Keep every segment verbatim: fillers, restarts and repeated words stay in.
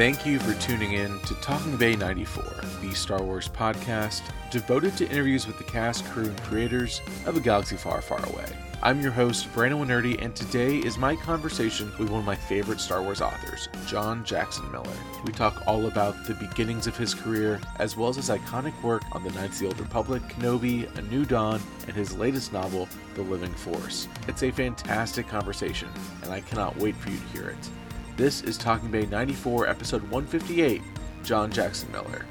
Thank you for tuning in to Talking Bay ninety-four, the Star Wars podcast devoted to interviews with the cast, crew, and creators of a galaxy far, far away. I'm your host, Brandon Winerdy, and today is my conversation with one of my favorite Star Wars authors, John Jackson Miller. We talk all about the beginnings of his career, as well as his iconic work on the Knights of the Old Republic, Kenobi, A New Dawn, and his latest novel, The Living Force. It's a fantastic conversation, and I cannot wait for you to hear it. This is Talking Bay ninety-four, episode one fifty-eight, John Jackson Miller.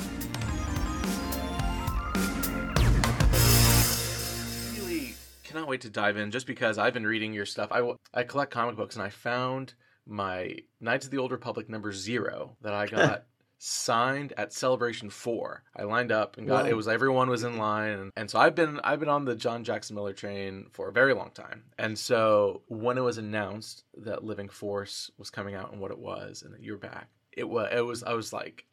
Really cannot wait to dive in, just because I've been reading your stuff. I, I collect comic books, and I found my Knights of the Old Republic number zero that I got signed at Celebration four. I lined up and got, wow. It was, everyone was in line. And, and so I've been, I've been on the John Jackson Miller train for a very long time. And so when it was announced that Living Force was coming out and what it was, and that you're back, it was, it was, I was like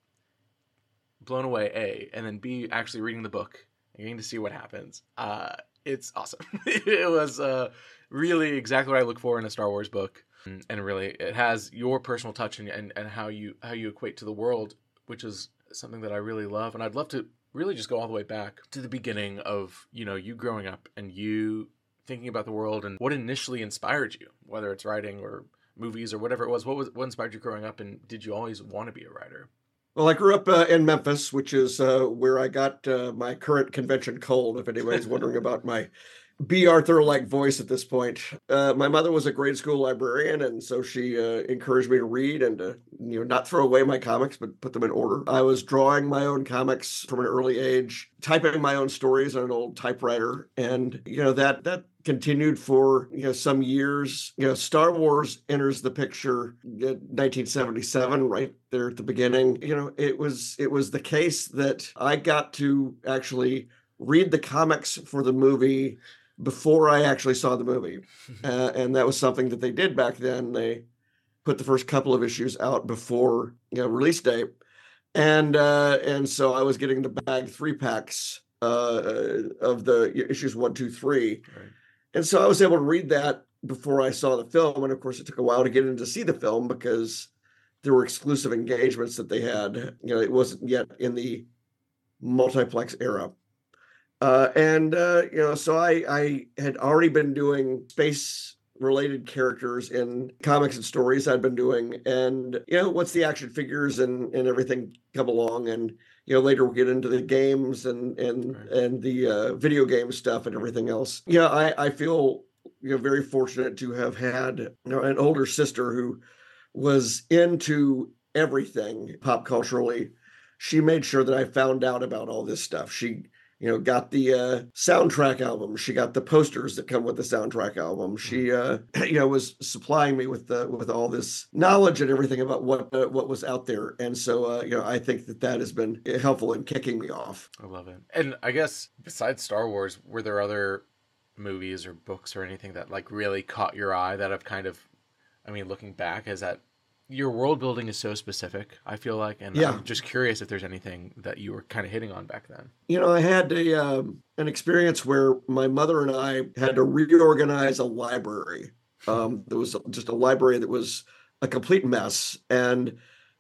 blown away, A, and then B, actually reading the book and getting to see what happens. Uh, it's awesome. It was uh, really exactly what I look for in a Star Wars book. And really, it has your personal touch and, and, and how you how you equate to the world, which is something that I really love. And I'd love to really just go all the way back to the beginning of, you know, you growing up and you thinking about the world and what initially inspired you, whether it's writing or movies or whatever it was. What was what inspired you growing up, and did you always want to be a writer? Well, I grew up uh, in Memphis, which is uh, where I got uh, my current convention cold, if anybody's wondering about my B. Arthur-like voice at this point. Uh, my mother was a grade school librarian, and so she uh, encouraged me to read and to, you know, not throw away my comics, but put them in order. I was drawing my own comics from an early age, typing my own stories on an old typewriter, and you know that that continued for you know some years. You know, Star Wars enters the picture in nineteen seventy-seven, right there at the beginning. You know, it was it was the case that I got to actually read the comics for the movie before I actually saw the movie. Uh, and that was something that they did back then. They put the first couple of issues out before, you know, release date. And uh, and so I was getting the bag three packs uh, of the issues one, two, three. Right. And so I was able to read that before I saw the film. And of course, it took a while to get in to see the film because there were exclusive engagements that they had. You know, it wasn't yet in the multiplex era. Uh, and, uh, you know, so I, I had already been doing space-related characters in comics and stories I'd been doing. And, you know, once the action figures and, and everything come along, and, you know, later we'll get into the games and and, right. and the uh, video game stuff and everything else. Yeah, I, I feel, you know, very fortunate to have had, you know, an older sister who was into everything pop culturally. She made sure that I found out about all this stuff. She You know, got the uh, soundtrack album. She got the posters that come with the soundtrack album. She, uh, you know, was supplying me with the with all this knowledge and everything about what uh, what was out there. And so, uh, you know, I think that that has been helpful in kicking me off. I love it. And I guess besides Star Wars, were there other movies or books or anything that like really caught your eye that have kind of, I mean, looking back, is that your world building is so specific, I feel like, and yeah. I'm just curious if there's anything that you were kind of hitting on back then. You know, I had a um, an experience where my mother and I had to reorganize a library. Um, there was just a library that was a complete mess, and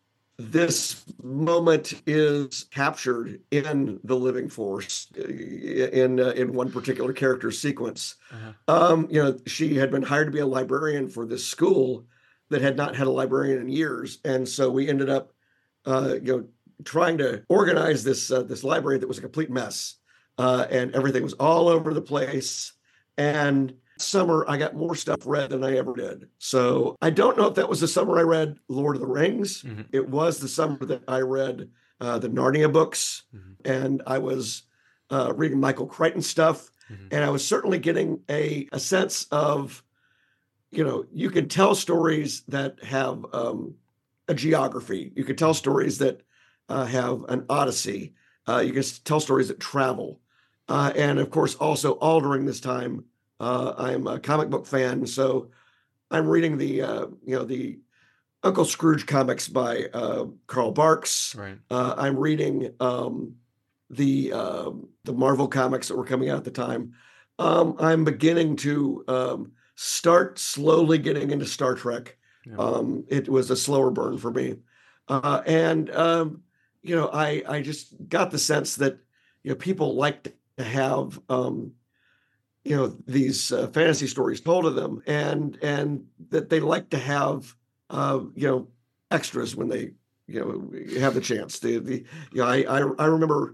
this moment is captured in The Living Force in uh, in one particular character sequence. Uh-huh. Um, you know, she had been hired to be a librarian for this school that had not had a librarian in years. And so we ended up, uh, you know, trying to organize this uh, this library that was a complete mess. Uh, and everything was all over the place. And summer, I got more stuff read than I ever did. So I don't know if that was the summer I read Lord of the Rings. Mm-hmm. It was the summer that I read uh, the Narnia books. Mm-hmm. And I was uh, reading Michael Crichton stuff. Mm-hmm. And I was certainly getting a, a sense of, you know, you can tell stories that have um, a geography. You can tell stories that uh, have an odyssey. Uh, you can tell stories that travel. Uh, and of course, also all during this time, uh, I'm a comic book fan. So I'm reading the, uh, you know, the Uncle Scrooge comics by uh, Carl Barks. Right. Uh, I'm reading um, the uh, the Marvel comics that were coming out at the time. Um, I'm beginning to um, start slowly getting into Star Trek. Yeah. Um, it was a slower burn for me. Uh, and um, you know, I I just got the sense that you know people like to have um, you know these uh, fantasy stories told to them, and and that they like to have uh, you know extras when they you know have the chance. The the you know I I, I remember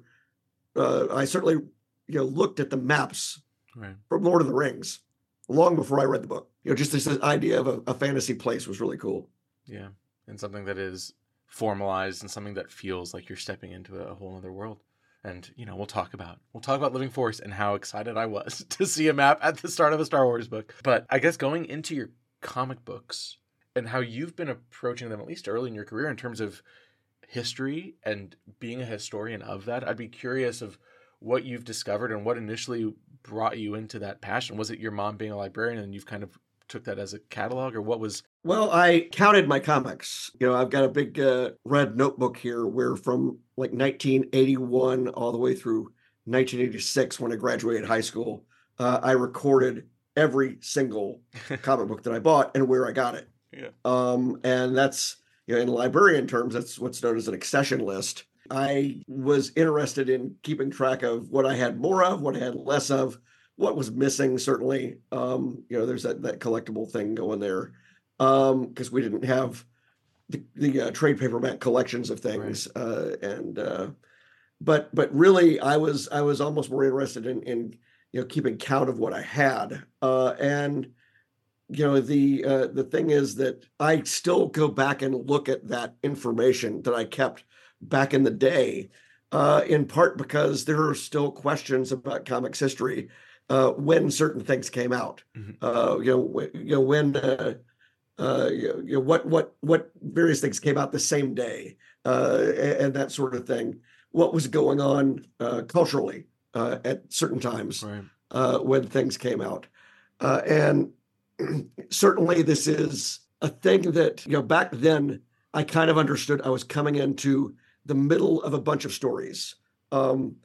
uh, I certainly you know looked at the maps Right. from Lord of the Rings long before I read the book. You know, just this idea of a, a fantasy place was really cool. Yeah. And something that is formalized and something that feels like you're stepping into a whole other world. And, you know, we'll talk about we'll talk about Living Force and how excited I was to see a map at the start of a Star Wars book. But I guess going into your comic books and how you've been approaching them, at least early in your career, in terms of history and being a historian of that, I'd be curious of what you've discovered and what initially brought you into that passion. Was it your mom being a librarian and you've kind of took that as a catalog, or what was? Well, I counted my comics. You know, I've got a big uh, red notebook here where from like nineteen eighty-one all the way through nineteen eighty-six, when I graduated high school, uh, I recorded every single comic book that I bought and where I got it. Yeah. Um, and that's, you know, in librarian terms, that's what's known as an accession list. I was interested in keeping track of what I had more of, what I had less of, what was missing, certainly. Um, you know, there's that, that collectible thing going there. Um, because we didn't have the, the uh, trade paperback collections of things. Right. Uh, and uh, but but really I was I was almost more interested in in you know keeping count of what I had. Uh, and you know the uh, the thing is that I still go back and look at that information that I kept back in the day, uh, in part because there are still questions about comics history uh, when certain things came out. Mm-hmm. Uh, you know, w- you know when uh, uh, you know what what what various things came out the same day, uh, and, and that sort of thing. What was going on uh, culturally uh, at certain times Right. uh, when things came out, uh, and certainly this is a thing that you know back then I kind of understood. I was coming into the middle of a bunch of stories. Um,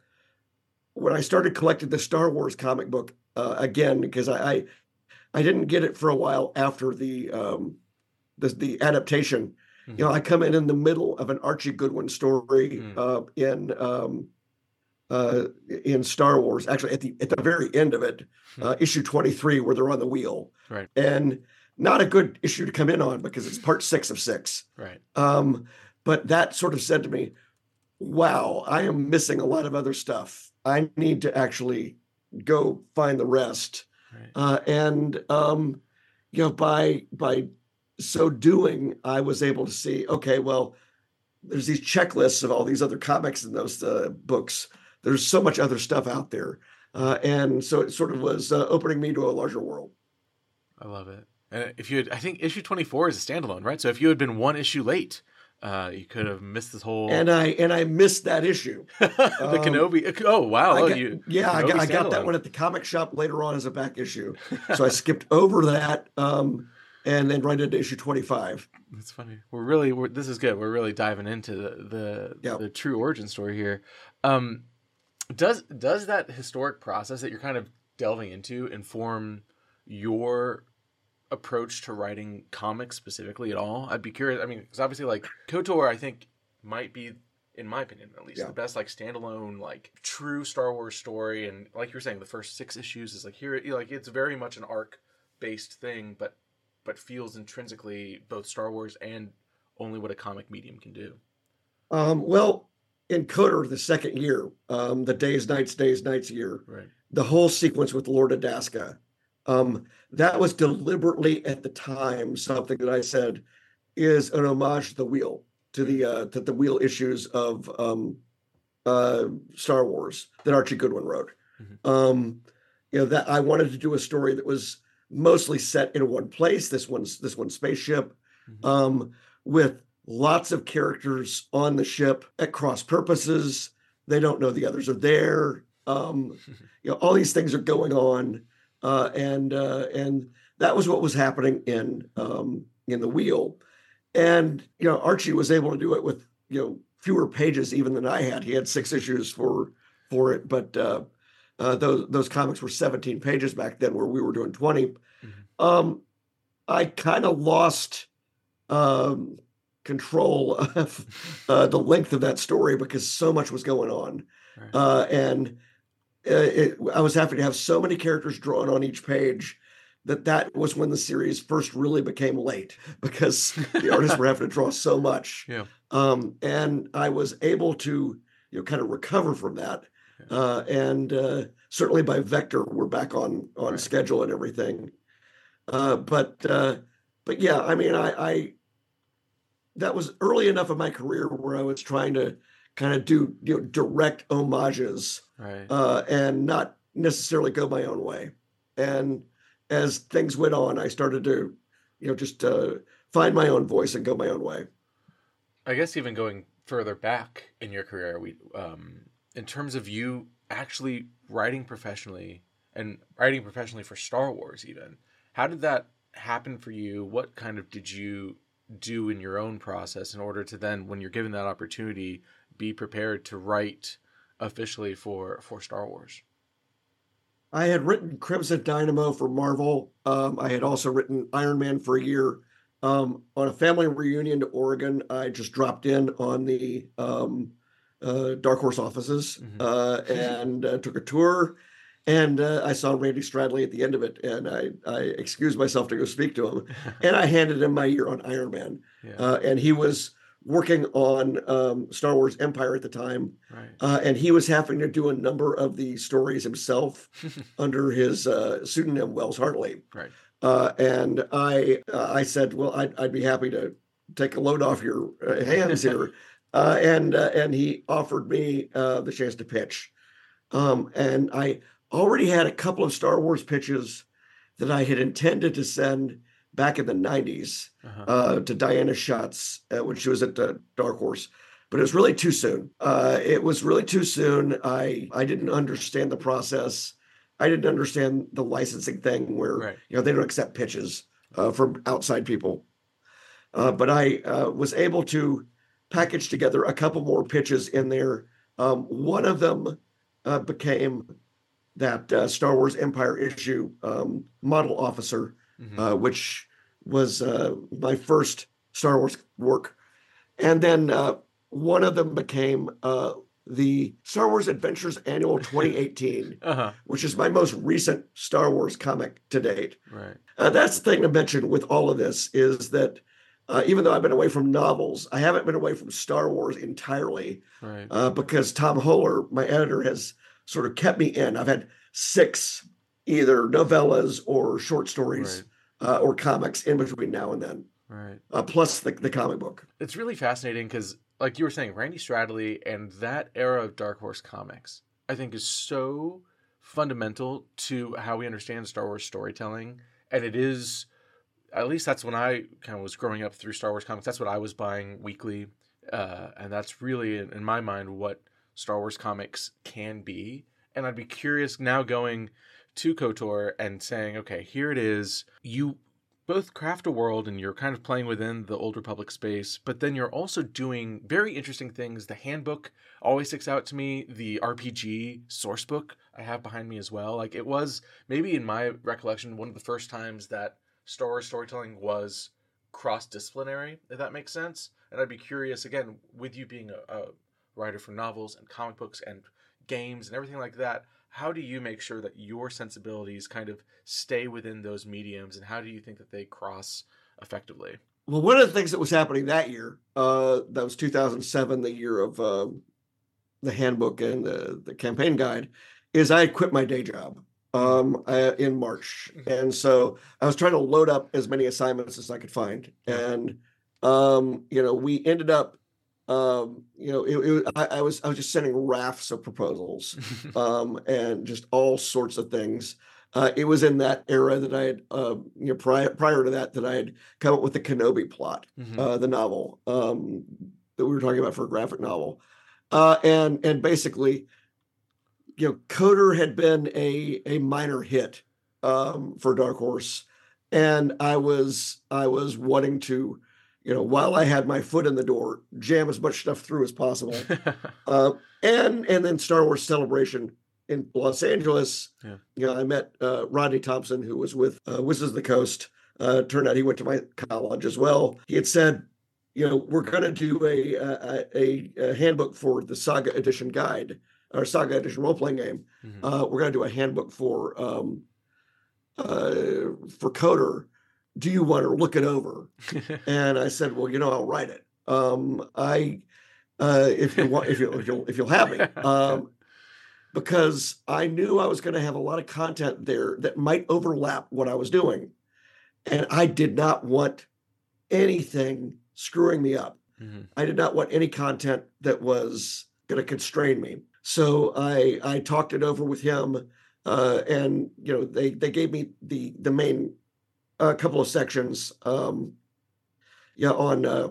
when I started collecting the Star Wars comic book uh, again, because I, I I didn't get it for a while after the um, the, the adaptation. Mm-hmm. You know, I come in in the middle of an Archie Goodwin story mm. uh, in um, uh, in Star Wars. Actually, at the at the very end of it, uh, issue twenty-three, where they're on the wheel, right? And not a good issue to come in on because it's part six of six, right? Um, but that sort of said to me, "Wow, I am missing a lot of other stuff. I need to actually go find the rest." Right. Uh, and um, you know, by by so doing, I was able to see, okay, well, there's these checklists of all these other comics in those uh, books. There's so much other stuff out there, uh, and so it sort of was uh, opening me to a larger world. I love it. And if you had, I think issue twenty-four is a standalone, right? So if you had been one issue late, uh, you could have missed this whole. And I and I missed that issue. the um, Kenobi. Oh wow! I oh, got, you, yeah, I got, I got that one at the comic shop later on as a back issue. So I skipped over that, um, and then right into issue twenty-five. That's funny. We're really, we're, this is good. We're really diving into the the, yep. the true origin story here. Um, does does that historic process that you're kind of delving into inform your approach to writing comics specifically at all? I'd be curious. I mean, because obviously, like KOTOR, I think might be, in my opinion at least, yeah. the best like standalone, like true Star Wars story. And like you were saying, the first six issues is like here, like it's very much an arc based thing, but but feels intrinsically both Star Wars and only what a comic medium can do. Um, well, in KOTOR, the second year, um, the Days, Nights, Days, Nights year, right. the whole sequence with Lord Adaska, um, that was deliberately at the time something that I said is an homage to the wheel, to the uh, to the wheel issues of um, uh, Star Wars that Archie Goodwin wrote. Mm-hmm. Um, you know, that I wanted to do a story that was mostly set in one place. This one's this one's spaceship, mm-hmm. um, with lots of characters on the ship at cross purposes. They don't know the others are there. Um, you know, all these things are going on, uh, and uh, and that was what was happening in um, in the wheel. And you know, Archie was able to do it with you know fewer pages even than I had. He had six issues for for it, but uh, uh, those those comics were seventeen pages back then, where we were doing twenty. Mm-hmm. Um, I kind of lost. Um, control of uh, the length of that story because so much was going on. Right. Uh, and uh, it, I was having to have so many characters drawn on each page that that was when the series first really became late because the artists were having to draw so much. Yeah. Um, and I was able to, you know, kind of recover from that. Yeah. Uh, and uh, certainly by Vector, we're back on on Right. schedule and everything. Uh, but uh, but yeah, I mean, I, I that was early enough in my career where I was trying to kind of do, you know, direct homages Right. uh, and not necessarily go my own way. And as things went on, I started to, you know, just uh, find my own voice and go my own way. I guess even going further back in your career, we, um, in terms of you actually writing professionally and writing professionally for Star Wars, even, how did that happen for you? What kind of did you do in your own process in order to then, when you're given that opportunity, be prepared to write officially for, for Star Wars? I had written Crimson Dynamo for Marvel. Um, I had also written Iron Man for a year. Um, on a family reunion to Oregon, I just dropped in on the um, uh, Dark Horse offices Mm-hmm. uh, and uh, took a tour. And uh, I saw Randy Stradley at the end of it, and I, I excused myself to go speak to him. And I handed him my year on Iron Man. Yeah. Uh, and he was working on um, Star Wars Empire at the time. Right. Uh, and he was having to do a number of the stories himself under his uh, pseudonym Wells Hartley. Right. Uh, and I uh, I said, well, I'd, I'd be happy to take a load off your uh, hands here. Uh, and uh, and he offered me uh, the chance to pitch. Um, and I already had a couple of Star Wars pitches that I had intended to send back in the nineties Uh-huh. uh, to Diana Schatz uh, when she was at uh, Dark Horse. But it was really too soon. Uh, it was really too soon. I I didn't understand the process. I didn't understand the licensing thing where, Right. you know, they don't accept pitches uh, from outside people. Uh, but I uh, was able to package together a couple more pitches in there. Um, one of them uh, became that uh, Star Wars Empire issue um, model officer, Mm-hmm. uh, which was uh, my first Star Wars work. And then uh, one of them became uh, the Star Wars Adventures Annual twenty eighteen, Uh-huh. which is my most recent Star Wars comic to date. Right. Uh, that's the thing to mention with all of this is that uh, even though I've been away from novels, I haven't been away from Star Wars entirely Right. uh, because Tom Holler, my editor, has sort of kept me in. I've had six either novellas or short stories uh, or comics in between now and then, Right. uh, plus the, the comic book. It's really fascinating because, like you were saying, Randy Stradley and that era of Dark Horse comics, I think, is so fundamental to how we understand Star Wars storytelling. And it is, at least that's when I kind of was growing up through Star Wars comics. That's what I was buying weekly. Uh, and that's really, in, in my mind, what Star Wars comics can be. And I'd be curious now going to KOTOR and saying, okay, here it is. You both craft a world and you're kind of playing within the Old Republic space, but then you're also doing very interesting things. The handbook always sticks out to me. The R P G source book I have behind me as well. Like, it was, maybe in my recollection, one of the first times that Star Wars storytelling was cross-disciplinary, if that makes sense. And I'd be curious, again, with you being a, a writer for novels and comic books and games and everything like that, how do you make sure that your sensibilities kind of stay within those mediums, and how do you think that they cross effectively? Well, one of the things that was happening that year, uh, that was two thousand seven, the year of um, the handbook and the, the campaign guide, is I had quit my day job um, uh, in March. And so I was trying to load up as many assignments as I could find. And, um, you know, we ended up, um, you know, it, it, I, I was I was just sending rafts of proposals um, and just all sorts of things. Uh, it was in that era that I had, uh, you know, prior prior to that, that I had come up with the Kenobi plot, Mhm. uh, the novel um, that we were talking about for a graphic novel, uh, and and basically, you know, KOTOR had been a a minor hit um, for Dark Horse, and I was I was wanting to, you know, while I had my foot in the door, jam as much stuff through as possible, uh, and and then Star Wars Celebration in Los Angeles. Yeah. You know, I met uh, Rodney Thompson, who was with uh, Wizards of the Coast. Uh, turned out he went to my college as well. He had said, you know, we're going to do a, a a a handbook for the Saga Edition guide or Saga Edition role playing game. Mhm. Uh, we're going to do a handbook for um, uh, for Coder. Do you want to look it over? And I said, well, you know, I'll write it. Um, I uh, if you want, if you if you'll if you'll have me. Um, because I knew I was going to have a lot of content there that might overlap what I was doing. And I did not want anything screwing me up. Mhm. I did not want any content that was going to constrain me. So I I talked it over with him, uh, and you know they they gave me the the main uh, couple of sections, um, yeah, on uh,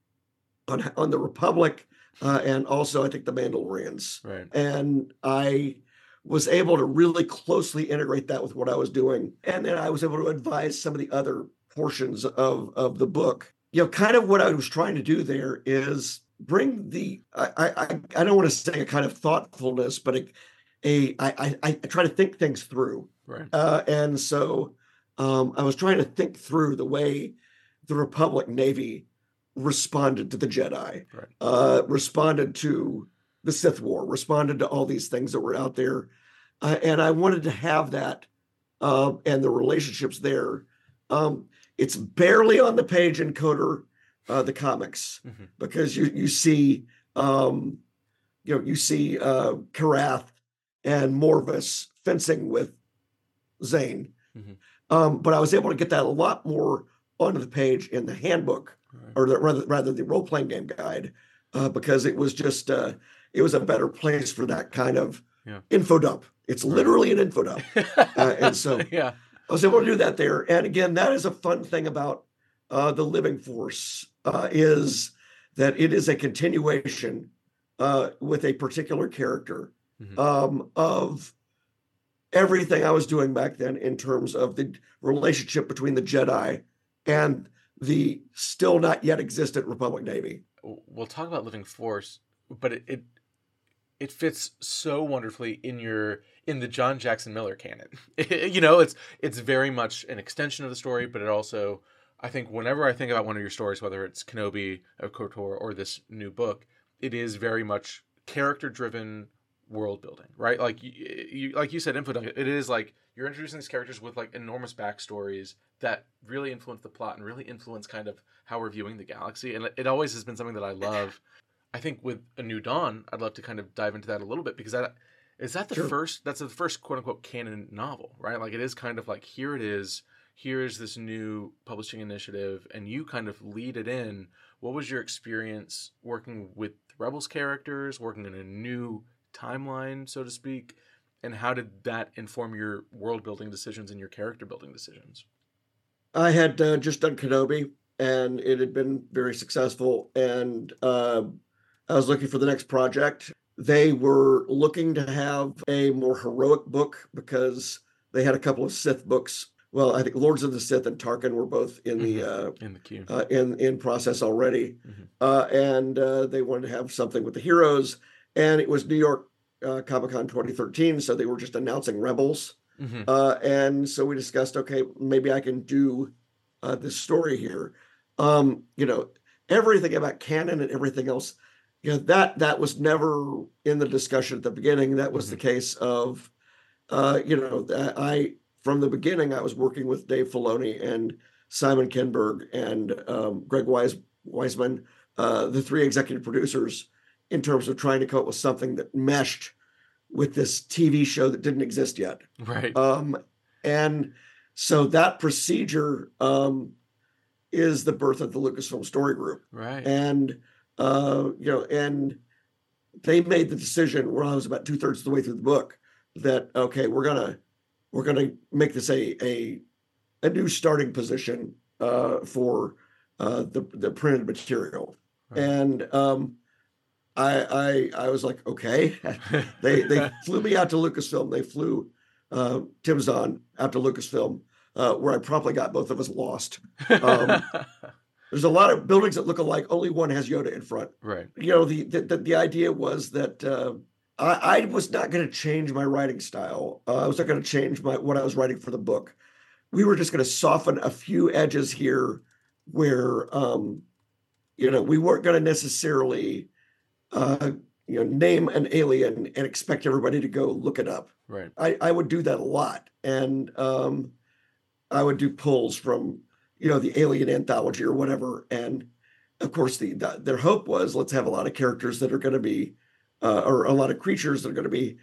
on on the Republic, uh, and also I think the Mandalorians. Right. And I was able to really closely integrate that with what I was doing, and then I was able to advise some of the other portions of of the book. You know, kind of what I was trying to do there is bring the I I, I don't want to say a kind of thoughtfulness, but a, a I, I I try to think things through, Right. uh, and so um, I was trying to think through the way the Republic Navy responded to the Jedi, Right. uh, responded to the Sith War, responded to all these things that were out there, uh, and I wanted to have that um, and the relationships there. Um, it's barely on the page in Coder, uh, the comics, Mhm. because you you see um, you know you see uh, Karath and Morvis fencing with Zane, Mhm. um, but I was able to get that a lot more onto the page in the handbook, Right. or the, rather rather the role playing game guide, uh, because it was just uh, it was a better place for that kind of Yeah. info dump. It's Right. literally an info dump, uh, and so Yeah. I was able to do that there. And again, that is a fun thing about uh, the Living Force, uh, is that it is a continuation uh, with a particular character Mhm. um, of everything I was doing back then in terms of the relationship between the Jedi and the still not yet existent Republic Navy. W- We'll talk about Living Force, but it, it it fits so wonderfully in your in the John Jackson Miller canon. You know, it's it's very much an extension of the story, but it also, I think, whenever I think about one of your stories, whether it's Kenobi or KOTOR or this new book, it is very much character driven world building, right? Like you, you like you said, infodunk. It is like you're introducing these characters with like enormous backstories that really influence the plot and really influence kind of how we're viewing the galaxy. And it it always has been something that I love. I think with A New Dawn, I'd love to kind of dive into that a little bit because that is that the Sure. first that's the first quote unquote canon novel, right? Like it is kind of like here it is, here is this new publishing initiative, and you kind of lead it in. What was your experience working with the Rebels characters, working in a new timeline, so to speak, and how did that inform your world building decisions and your character building decisions? I had uh, just done Kenobi, and it had been very successful. And uh, I was looking for the next project. They were looking to have a more heroic book because they had a couple of Sith books. Well, I think Lords of the Sith and Tarkin were both in the uh, In the queue. uh, in in process already, Mhm. uh, and uh, they wanted to have something with the heroes. And it was New York uh, Comic Con twenty thirteen, so they were just announcing Rebels. Mhm. Uh, and so we discussed, okay, maybe I can do uh, this story here. Um, you know, everything about canon and everything else, you know, that that was never in the discussion at the beginning. That was the Mhm. case of, uh, you know, that I from the beginning I was working with Dave Filoni and Simon Kinberg and um, Greg Wise Weisman, uh, the three executive producers, in terms of trying to come up with something that meshed with this T V show that didn't exist yet. Right. Um, and so that procedure um, is the birth of the Lucasfilm Story Group. Right. And, uh, you know, and they made the decision when I was about two thirds of the way through the book that, okay, we're going to, we're going to make this a, a, a new starting position uh, for uh, the, the printed material. Right. And um, I, I, I was like, okay, they, they flew me out to Lucasfilm. They flew uh, Tim Zahn out to Lucasfilm, uh, where I probably got both of us lost. Um, there's a lot of buildings that look alike. Only one has Yoda in front. Right. You know, the the, the idea was that uh, I, I was not going to change my writing style. Uh, I was not going to change my what I was writing for the book. We were just going to soften a few edges here, where um, you know, we weren't going to necessarily, uh, you know, name an alien and expect everybody to go look it up. Right. I, I would do that a lot. And um, I would do pulls from, you know, the Alien Anthology or whatever. And of course, the, the their hope was let's have a lot of characters that are going to be, uh, or a lot of creatures that are going to be,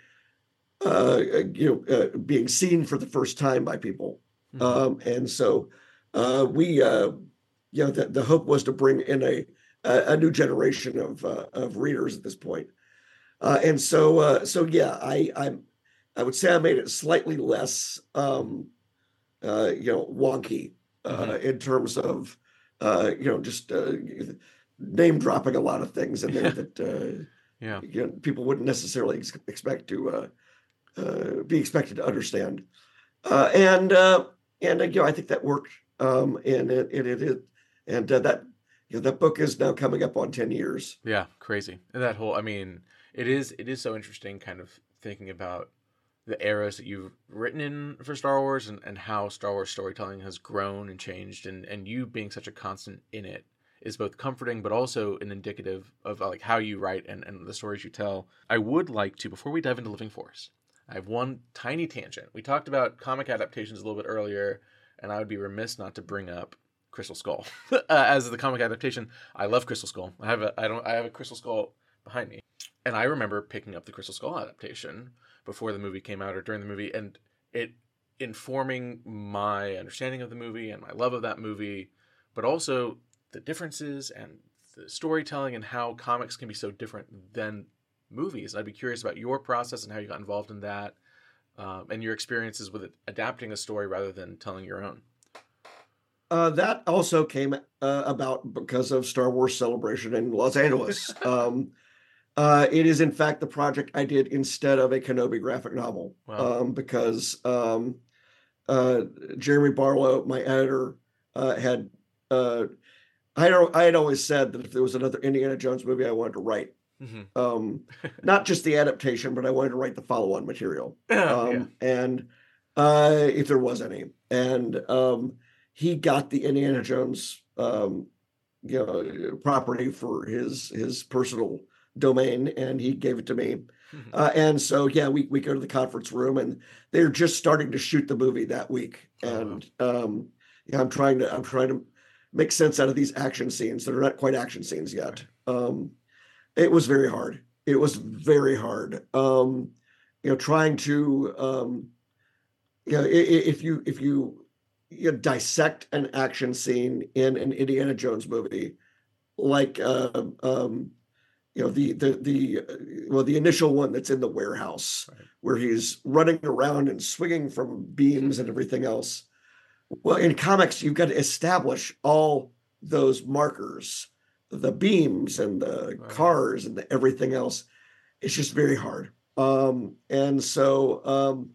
uh, you know, uh, being seen for the first time by people. Mhm. Um, and so uh, we, uh, you know, the, the hope was to bring in a a, a new generation of uh, of readers at this point. Uh, and so, uh, so yeah, I I I would say I made it slightly less, um, uh, you know, wonky uh, Mhm. in terms of, uh, you know, just uh, name dropping a lot of things in there that uh, Yeah. you know, people wouldn't necessarily ex- expect to uh, uh, be expected to understand. Uh, and uh, and uh, you know, I think that worked. Um, and it it it, it and uh, that you know that book is now coming up on ten years. Yeah, crazy. And that whole, I mean, it is it is so interesting kind of thinking about the eras that you've written in for Star Wars and, and how Star Wars storytelling has grown and changed and, and you being such a constant in it is both comforting but also an indicative of uh, like how you write and, and the stories you tell. I would like to, before we dive into Living Force, I have one tiny tangent. We talked about comic adaptations a little bit earlier, and I would be remiss not to bring up Crystal Skull uh, as the comic adaptation. I love Crystal Skull. I have a I don't I have a Crystal Skull behind me, and I remember picking up the Crystal Skull adaptation before the movie came out or during the movie, and it informing my understanding of the movie and my love of that movie, but also the differences and the storytelling and how comics can be so different than movies. I'd be curious about your process and how you got involved in that, um, and your experiences with it, adapting a story rather than telling your own. Uh, that also came uh, about because of Star Wars Celebration in Los Angeles. Um, uh, it is, in fact, the project I did instead of a Kenobi graphic novel Wow. um, because um, uh, Jeremy Barlow, my editor, uh, had uh, I had I had always said that if there was another Indiana Jones movie, I wanted to write. Mm-hmm. Um, not just the adaptation, but I wanted to write the follow-on material. Yeah. Um, and uh, if there was any, and um, he got the Indiana Jones, um, you know, property for his his personal domain, and he gave it to me. Mm-hmm. Uh, and so, yeah, we we go to the conference room, and they're just starting to shoot the movie that week. And um, yeah, I'm trying to I'm trying to make sense out of these action scenes that are not quite action scenes yet. Um, it was very hard. It was very hard. Um, you know, trying to um, you know, if you if you, you know, dissect an action scene in an Indiana Jones movie, like uh, um, you know the the the uh, well the initial one that's in the warehouse Right. where he's running around and swinging from beams and everything else. Well, in comics, you've got to establish all those markers, the beams and the Right. cars and the everything else. It's just very hard. Um, and so, um,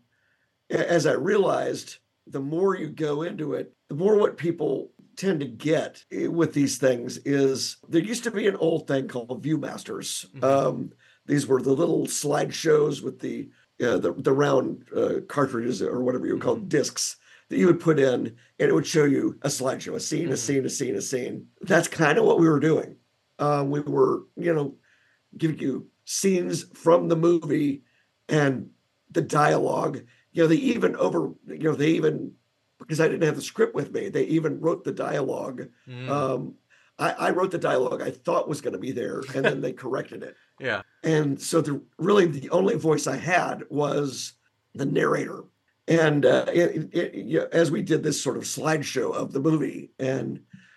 as I realized, the more you go into it, the more what people tend to get with these things is there used to be an old thing called Viewmasters. Mhm. Um, these were the little slideshows with the uh, the, the round uh, cartridges or whatever you would call Mhm. discs that you would put in, and it would show you a slideshow, a scene, a Mhm. scene, a scene, a scene. That's kind of what we were doing. Uh, we were, you know, giving you scenes from the movie and the dialogue. You know, they even over, you know, they even, because I didn't have the script with me, they even wrote the dialogue. Mm. Um, I, I wrote the dialogue I thought was going to be there, and then they corrected it. Yeah. And so the really the only voice I had was the narrator. And uh, it, it, you know, as we did this sort of slideshow of the movie, and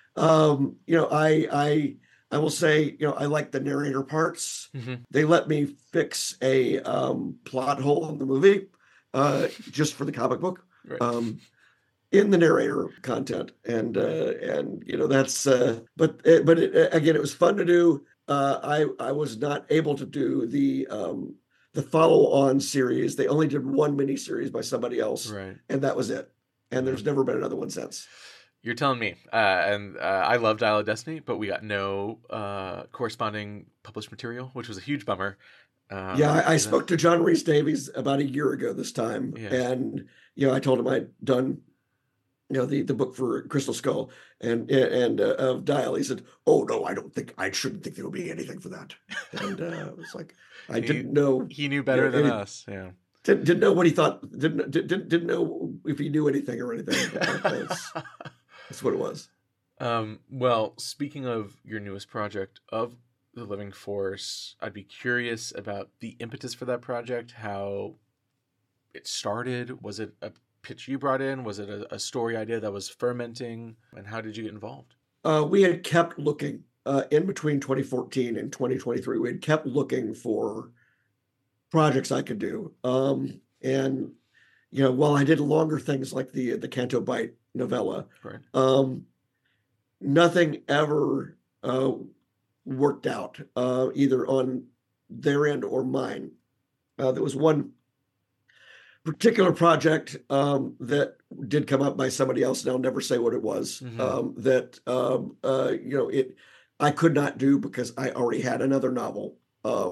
um, you know, I I I will say, you know, I like the narrator parts. Mhm. They let me fix a um, plot hole in the movie uh, just for the comic book. Right. Um, in the narrator content, and uh, and you know that's uh, but uh, but it, again, it was fun to do. Uh, I I was not able to do the um, the follow-on series. They only did one miniseries by somebody else, Right. and that was it. And Yeah. there's never been another one since. You're telling me, uh, and uh, I love Dial of Destiny, but we got no uh, corresponding published material, which was a huge bummer. Um, Yeah, I, I for spoke that. to John Rhys Davies about a year ago this time, Yeah. and you know I told him I'd done you know, the the book for Crystal Skull and and uh, of Dial. He said, "Oh no, I don't think I shouldn't think there will be anything for that." And uh, it was like I he didn't know, he knew you know, better than any, us. Yeah. didn't didn't know what he thought. Didn't didn't didn't know if he knew anything or anything. But that, that's that's what it was. Um, well, speaking of your newest project of The Living Force, I'd be curious about the impetus for that project, how it started. Was it a pitch you brought in? Was it a, a story idea that was fermenting? And how did you get involved? Uh, we had kept looking uh, in between twenty fourteen and twenty twenty-three. We had kept looking for projects I could do. Um, and you know, while I did longer things like the the Canto Bight novella, Right. um, nothing ever uh, worked out uh, either on their end or mine. Uh, there was one particular project um, that did come up by somebody else, and I'll never say what it was. Mhm. Um, that um, uh, you know, it I could not do because I already had another novel uh,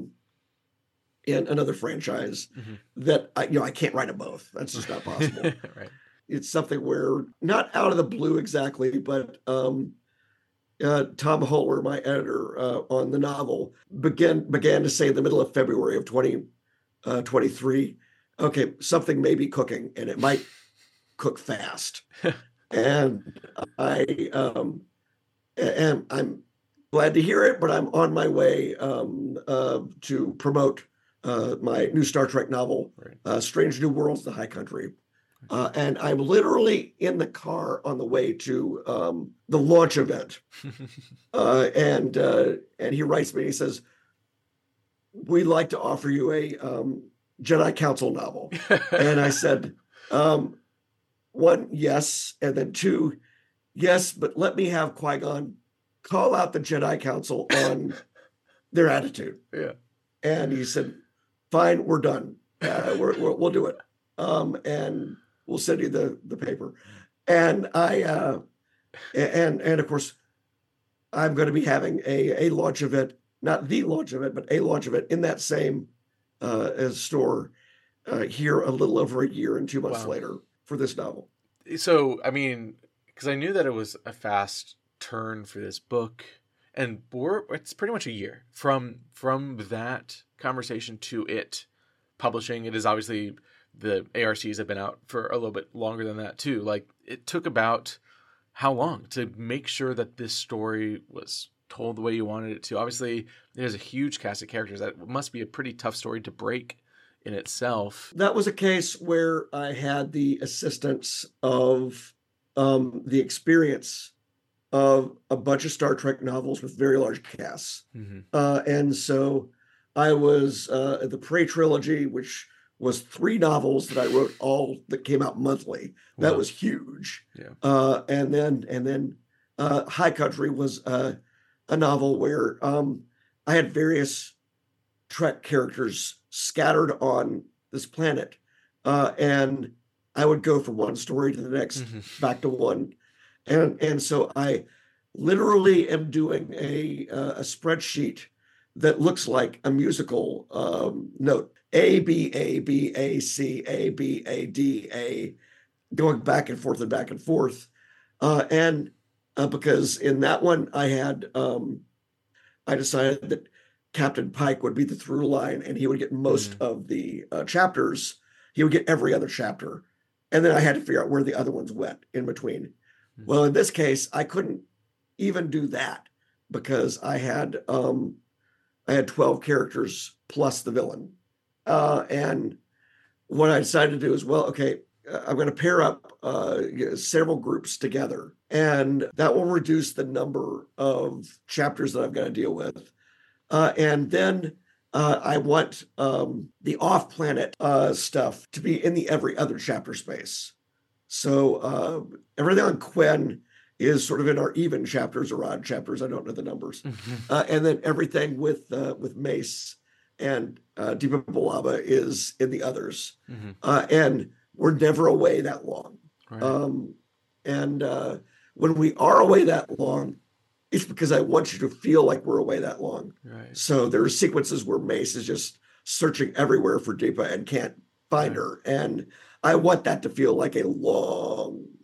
in another franchise Mhm. that I, you know, I can't write them both. That's just not possible. Right. It's something where not out of the blue exactly, but um, uh, Tom Holler, my editor uh, on the novel, began began to say in the middle of February of twenty twenty-three, okay, something may be cooking, and it might cook fast. And I um, and I'm glad to hear it, but I'm on my way um, uh, to promote uh, my new Star Trek novel, Right. uh, Strange New Worlds: The High Country. Uh, and I'm literally in the car on the way to um, the launch event. Uh, and uh, and he writes me, he says, "We'd like to offer you a um, Jedi Council novel." And I said, um, one, yes. And then two, yes, but let me have Qui-Gon call out the Jedi Council on their attitude. Yeah. And he said, fine, we're done. Uh, we're, we're, we'll do it. Um, and we'll send you the, the paper. And I, uh, and, and of course, I'm going to be having a, a launch event, not the launch event, but a launch event in that same uh, as store uh, here a little over a year and two months Wow. later for this novel. So, I mean, because I knew that it was a fast turn for this book, and we're, it's pretty much a year from from that conversation to it publishing. It is obviously the A R Cs have been out for a little bit longer than that too. Like, it took about how long to make sure that this story was told the way you wanted it to? Obviously, there's a huge cast of characters. That must be a pretty tough story to break in itself. That was a case where I had the assistance of um, the experience of a bunch of Star Trek novels with very large casts. Mm-hmm. Uh, and so I was uh, the Prey trilogy, which was three novels that I wrote all that came out monthly. That Wow. was huge. Yeah. Uh, and then and then uh, High Country was uh, a novel where um, I had various Trek characters scattered on this planet, uh, and I would go from one story to the next, Mm-hmm. back to one, and and so I literally am doing a uh, a spreadsheet that looks like a musical um, note: A B A B A C A B A D A, going back and forth and back and forth, uh, and uh, because in that one I had um, I decided that Captain Pike would be the through line, and he would get most Mhm. of the uh, chapters. He would get every other chapter, and then I had to figure out where the other ones went in between. Mhm. Well, in this case, I couldn't even do that because I had um, I had twelve characters plus the villain, uh, and what I decided to do is, well, okay, uh, I'm going to pair up uh, you know, several groups together, and that will reduce the number of chapters that I've got to deal with. Uh, and then uh, I want um, the off-planet uh, stuff to be in the every other chapter space. So uh, everything on Quinn is sort of in our even chapters or odd chapters. I don't know the numbers. Mhm. Uh, and then everything with uh, with Mace and uh, Deepa Balaba is in the others. Mhm. Uh, and we're never away that long. Right. Um, and uh, when we are away that long, it's because I want you to feel like we're away that long. Right. So there are sequences where Mace is just searching everywhere for Deepa and can't find Right. her. And I want that to feel like a long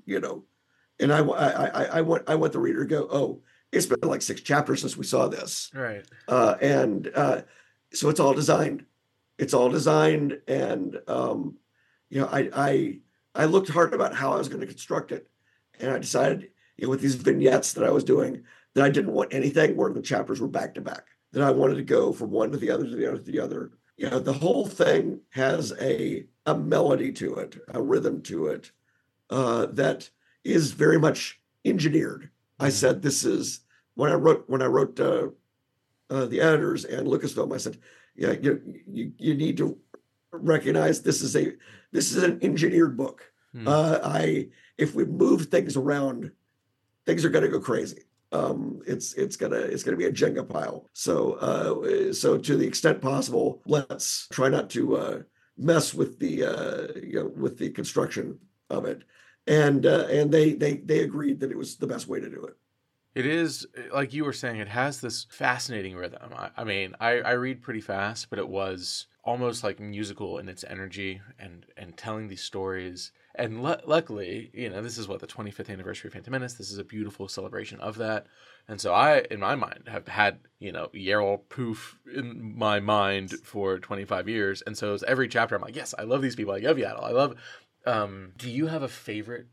you know, and I, I, I, I want, I want the reader to go, oh, it's been like six chapters since we saw this. Right. Uh, and uh, so it's all designed. It's all designed. And, um, you know, I, I, I looked hard about how I was going to construct it. And I decided, you know, with these vignettes that I was doing, that I didn't want anything where the chapters were back to back, that I wanted to go from one to the other to the other to the other. You know, the whole thing has a, a melody to it, a rhythm to it, uh, that is very much engineered. I Mhm. said, this is when I wrote, when I wrote, uh, uh, the editors and Lucasfilm, I said, yeah, you, you, you need to recognize this is a, this is an engineered book. Hmm. Uh, I, if we move things around, things are going to go crazy. Um, it's it's gonna it's gonna be a Jenga pile. So uh, so to the extent possible, let's try not to uh, mess with the uh, you know with the construction of it. And uh, and they they they agreed that it was the best way to do it. It is, like you were saying, it has this fascinating rhythm. I, I mean, I, I read pretty fast, but it was almost like musical in its energy and, and telling these stories. And l- luckily, you know, this is what, the twenty-fifth anniversary of Phantom Menace. This is a beautiful celebration of that. And so I, in my mind, have had, you know, Yarl Poof in my mind for twenty-five years. And so it's every chapter I'm like, yes, I love these people. I love Yaddle. I love... Um, do you have a favorite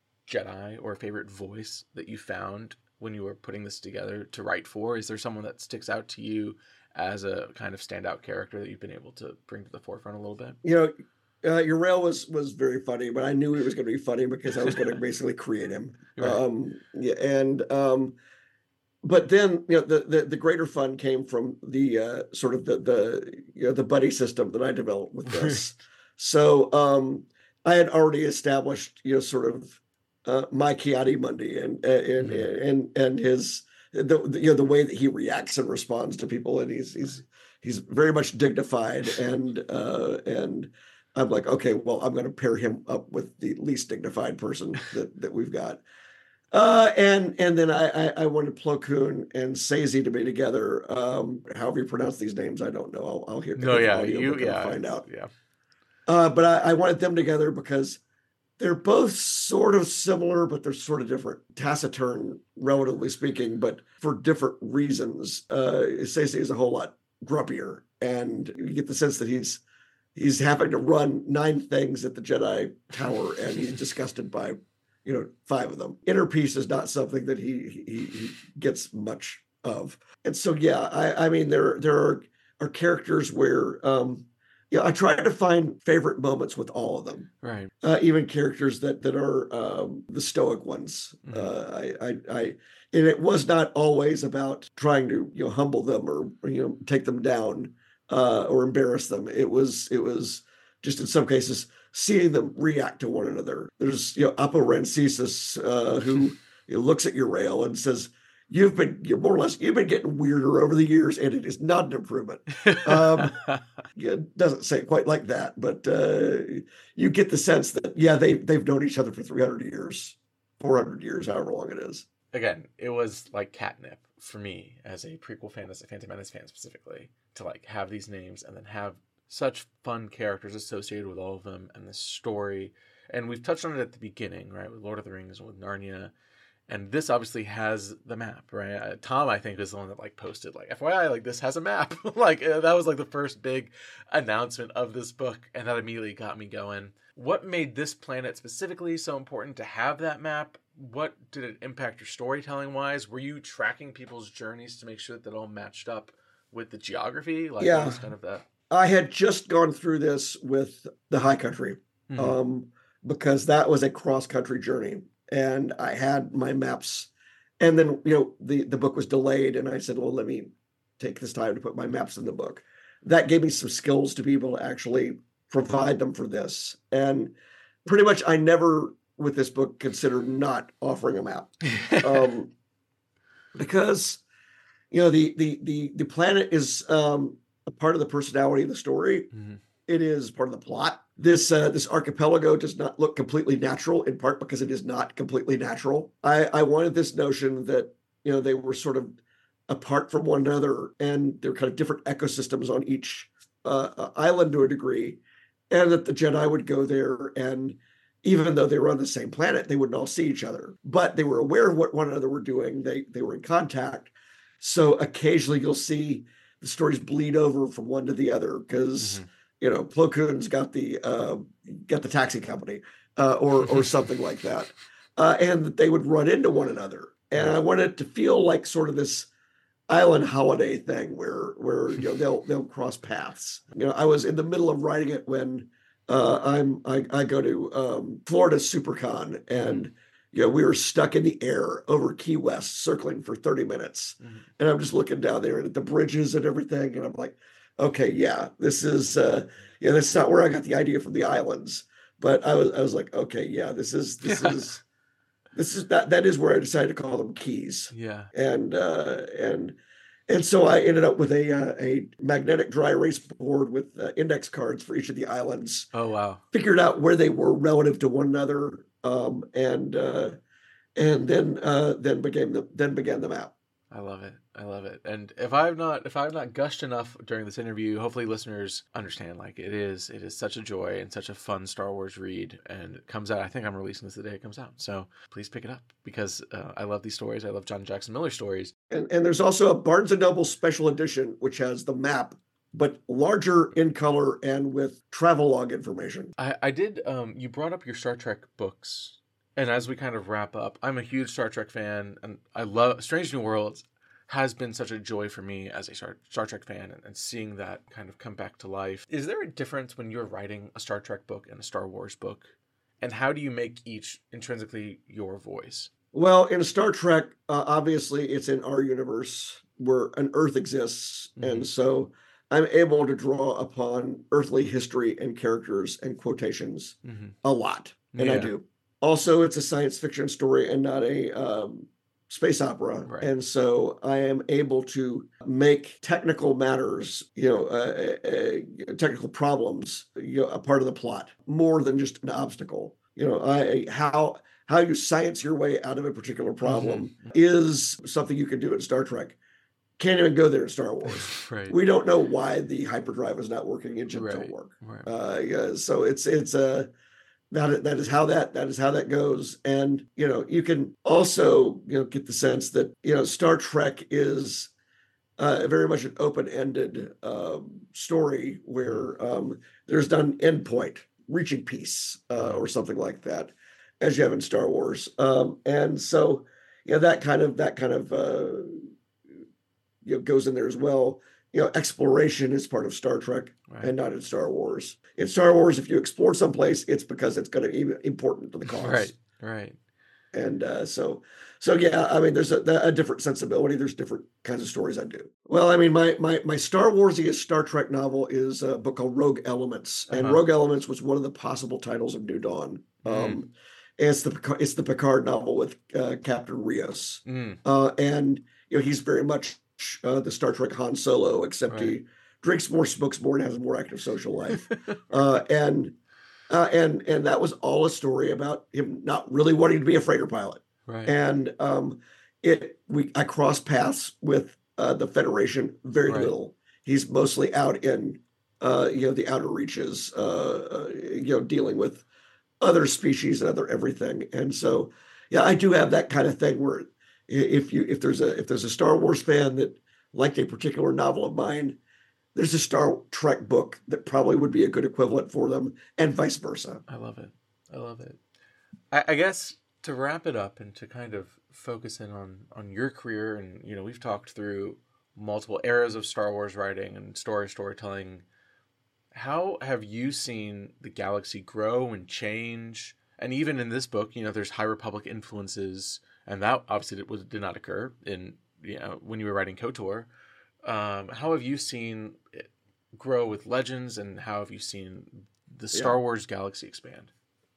Jedi or a favorite voice that you found when you were putting this together to write for? Is there someone that sticks out to you as a kind of standout character that you've been able to bring to the forefront a little bit? You know, uh, Urael was was very funny, but I knew he was going to be funny because I was going to basically create him. Right. Um, yeah, and um, but then you know the, the the greater fun came from the uh, sort of the the you know the buddy system that I developed with this. So um, I had already established you know sort of uh, my Ki-Adi-Mundi and and Mhm. and and his the, the you know the way that he reacts and responds to people, and he's he's he's very much dignified, and uh, and I'm like, okay, well, I'm going to pair him up with the least dignified person that that we've got. Uh, and and then I, I I wanted Plo Koon and Sazy to be together. Um, however you pronounce these names, I don't know. I'll, I'll hear No, hit the yeah, you, audiobook and I'll yeah, find it's- out. yeah. Uh, but I, I wanted them together because they're both sort of similar, but they're sort of different. Taciturn, relatively speaking, but for different reasons. Uh, Sazy is a whole lot grumpier, and you get the sense that he's he's having to run nine things at the Jedi Tower, and he's disgusted by you know five of them. Inner peace is not something that he he, he gets much of, and so yeah, I, I mean there there are are characters where um, yeah, I try to find favorite moments with all of them. Right. Uh, even characters that that are um, the stoic ones. Mhm. Uh, I, I, I, and it was not always about trying to you know humble them or you know take them down uh, or embarrass them. It was it was just in some cases seeing them react to one another. There's you know Apo Rancisis uh, who you know, looks at Urael and says, "You've been you're more or less you've been getting weirder over the years, and it is not an improvement." Um, yeah, it doesn't say it quite like that, but uh, you get the sense that yeah, they they've known each other for three hundred years, four hundred years, however long it is. Again, it was like catnip for me as a prequel fan, as a Phantom Menace fan specifically, to like have these names and then have such fun characters associated with all of them and this story. And we've touched on it at the beginning, right, with Lord of the Rings and with Narnia. And this obviously has the map, right? Uh, Tom, I think, is the one that like posted like F Y I, like this has a map. like uh, that was like the first big announcement of this book, and that immediately got me going. What made this planet specifically so important to have that map? What did it impact your storytelling wise? Were you tracking people's journeys to make sure that it all matched up with the geography? Like, what Yeah, was kind of that? I had just gone through this with the High Country Mhm. um, because that was a cross country journey, and I had my maps. And then you know the the book was delayed, and I said, well, let me take this time to put my maps in the book. That gave me some skills to be able to actually provide them for this. And pretty much, I never with this book considered not offering a map um, because you know the the the the planet is um, a part of the personality of the story. Mhm. It is part of the plot. This uh, this archipelago does not look completely natural, in part because it is not completely natural. I, I wanted this notion that you know they were sort of apart from one another, and they're kind of different ecosystems on each uh, uh, island to a degree, and that the Jedi would go there and even though they were on the same planet, they wouldn't all see each other, but they were aware of what one another were doing. They they were in contact. So occasionally you'll see the stories bleed over from one to the other because Mm-hmm. you know Plo Koon's got the uh, got the taxi company uh, or or something like that, uh, and they would run into one another. And I wanted it to feel like sort of this island holiday thing where where you know they'll they'll cross paths. You know, I was in the middle of writing it when uh, I'm I, I go to um, Florida SuperCon, and you know we were stuck in the air over Key West, circling for thirty minutes, Mm-hmm. and I'm just looking down there at the bridges and everything, and I'm like, okay, yeah, this is uh, yeah, that's not where I got the idea from the islands, but I was I was like, okay, yeah, this is this Yeah. is this is that that is where I decided to call them keys, Yeah. and uh, and and so I ended up with a uh, a magnetic dry erase board with uh, index cards for each of the islands. Oh, wow. Figured out where they were relative to one another, um, and uh, and then uh, then began the then began the map. I love it. I love it. And if I've not if I've not gushed enough during this interview, hopefully listeners understand like it is it is such a joy and such a fun Star Wars read, and it comes out. I think I'm releasing this the day it comes out. So please pick it up because uh, I love these stories. I love John Jackson Miller stories. And and there's also a Barnes and Noble special edition which has the map but larger in color and with travelogue information. I I did um you brought up your Star Trek books. And as we kind of wrap up, I'm a huge Star Trek fan, and I love Strange New Worlds has been such a joy for me as a Star, Star Trek fan, and, and seeing that kind of come back to life. Is there a difference when you're writing a Star Trek book and a Star Wars book? And how do you make each intrinsically your voice? Well, in Star Trek, uh, obviously it's in our universe where an Earth exists, Mhm. and so I'm able to draw upon earthly history and characters and quotations Mm-hmm. a lot, and I Yeah. do. Also, it's a science fiction story and not a um, space opera, Right. and so I am able to make technical matters, you know, uh, uh, technical problems, you know, a part of the plot more than just an obstacle. You know, I how how you science your way out of a particular problem Mhm. is something you can do in Star Trek. Can't even go there in Star Wars. Right. We don't know why the hyperdrive is not working. Engines Right. don't work. Right. Uh, yeah, so it's it's a that is, that is how that that is how that goes. And you know, you can also you know get the sense that you know Star Trek is uh, very much an open-ended um, story where um, there's not an endpoint, reaching peace uh, or something like that, as you have in Star Wars. Um, and so, you know, that kind of that kind of uh, you know goes in there as well. You know, exploration is part of Star Trek Right. and not in Star Wars. In Star Wars, if you explore someplace, it's because it's going to be important to the cause. Right. Right. And uh, so, so yeah, I mean, there's a, a different sensibility. There's different kinds of stories I do. Well, I mean, my my my Star Warsiest Star Trek novel is a book called Rogue Elements, and Uh-huh. Rogue Elements was one of the possible titles of New Dawn. Mm. Um, it's the Pica- it's the Picard novel with uh, Captain Rios, Mm. uh, and you know he's very much uh, the Star Trek Han Solo, except Right. he drinks more, smokes more, and has a more active social life. uh, and uh, and and that was all a story about him not really wanting to be a freighter pilot. Right. And um, it we I cross paths with uh, the Federation very Right. little. He's mostly out in uh, you know the outer reaches, uh, uh, you know, dealing with other species and other everything. And so, yeah, I do have that kind of thing where i- if you if there's a if there's a Star Wars fan that liked a particular novel of mine, there's a Star Trek book that probably would be a good equivalent for them, and vice versa. I love it. I love it. I, I guess to wrap it up and to kind of focus in on on your career, and you know, we've talked through multiple eras of Star Wars writing and story storytelling. How have you seen the galaxy grow and change? And even in this book, you know, there's High Republic influences, and that obviously did, was, did not occur in you know when you were writing KOTOR. Um, how have you seen it grow with Legends, and how have you seen the Star Yeah. Wars galaxy expand?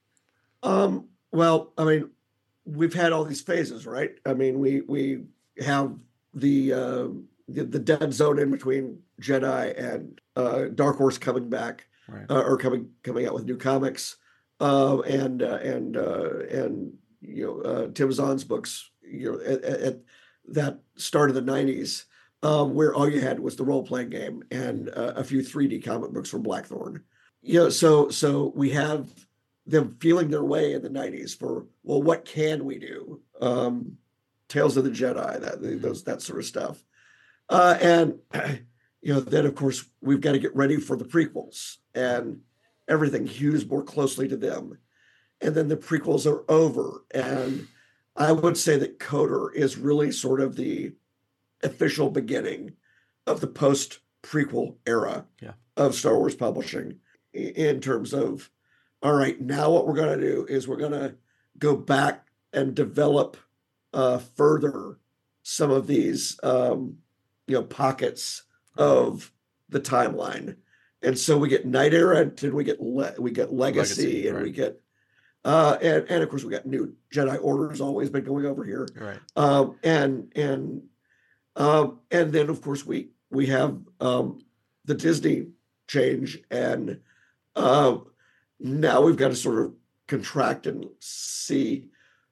Um, well, I mean, we've had all these phases, right? I mean, we we have the uh, the, the dead zone in between Jedi and uh, Dark Horse coming back Right. uh, or coming coming out with new comics, uh, and uh, and uh, and you know uh, Tim Zahn's books, you know, at, at at that start of the nineties, um, where all you had was the role playing game and uh, a few three D comic books from Blackthorn. You know, so so we have them feeling their way in the nineties for, well, what can we do? Um, Tales of the Jedi, that those that sort of stuff. Uh, and you know, then of course we've got to get ready for the prequels, and everything hews more closely to them. And then the prequels are over, and I would say that Coder is really sort of the official beginning of the post prequel era yeah. of Star Wars publishing, in terms of, all right, now what we're going to do is we're going to go back and develop uh, further some of these um, you know, pockets of the timeline. And so we get Knight Era, and then we get le- we get Legacy, Legacy and right. we get uh, and and of course we got New Jedi Order's always been going over here, right? Um, and and um, and then of course we we have um, the Disney change, and uh, now we've got to sort of contract and see,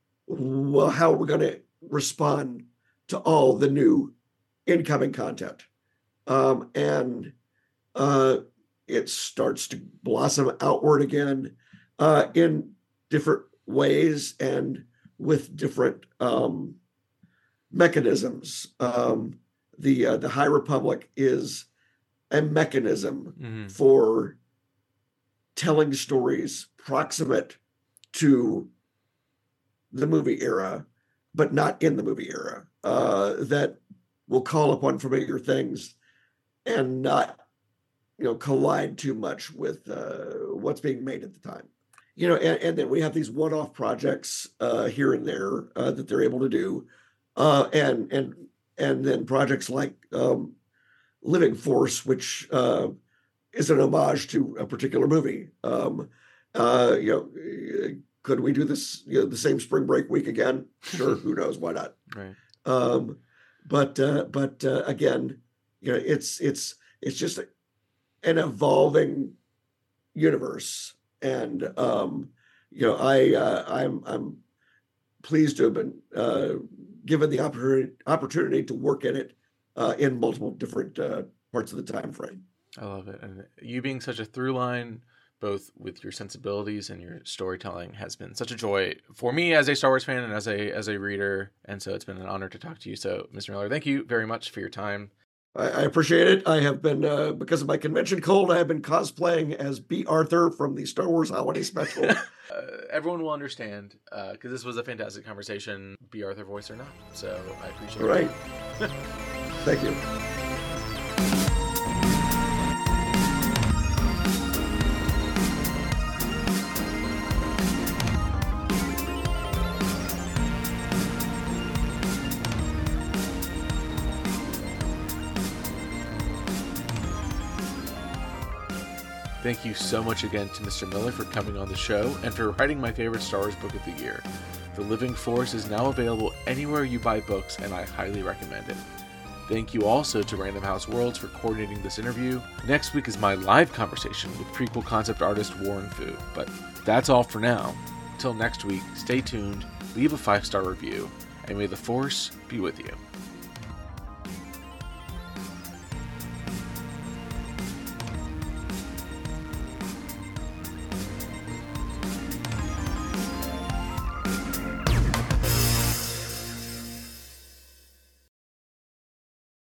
well, how we're going to respond to all the new incoming content. Um, and uh, it starts to blossom outward again uh, in different ways and with different um, mechanisms. Um, the uh, the High Republic is a mechanism mm-hmm. for telling stories proximate to the movie era, but not in the movie era, uh, that will call upon familiar things and not, you know, collide too much with uh, what's being made at the time. You know, and, and then we have these one-off projects uh, here and there uh, that they're able to do, uh, and and and then projects like um, Living Force, which uh, is an homage to a particular movie. Um, uh, you know, could we do this, you know, the same spring break week again? Sure, who knows? Why not? Right. Um, but uh, but uh, again, you know, it's it's it's just a, an evolving universe, and um, you know, I uh, I'm I'm pleased to have been uh, given the opportunity opportunity to work in it uh, in multiple different uh, parts of the time frame. I love it, and you being such a through line, both with your sensibilities and your storytelling, has been such a joy for me as a Star Wars fan and as a as a reader. And so it's been an honor to talk to you. So, Mister Miller, thank you very much for your time. I, I appreciate it. I have been, uh, because of my convention cold, I have been cosplaying as B. Arthur from the Star Wars Holiday Special. uh, everyone will understand, because uh, this was a fantastic conversation, B. Arthur voice or not. So I appreciate right. it. Right. Thank you. Thank you so much again to Mister Miller for coming on the show and for writing my favorite Star Wars book of the year. The Living Force is now available anywhere you buy books, and I highly recommend it. Thank you also to Random House Worlds for coordinating this interview. Next week is my live conversation with prequel concept artist Warren Fu. But that's all for now. Until next week, stay tuned, leave a five-star review, and may the Force be with you.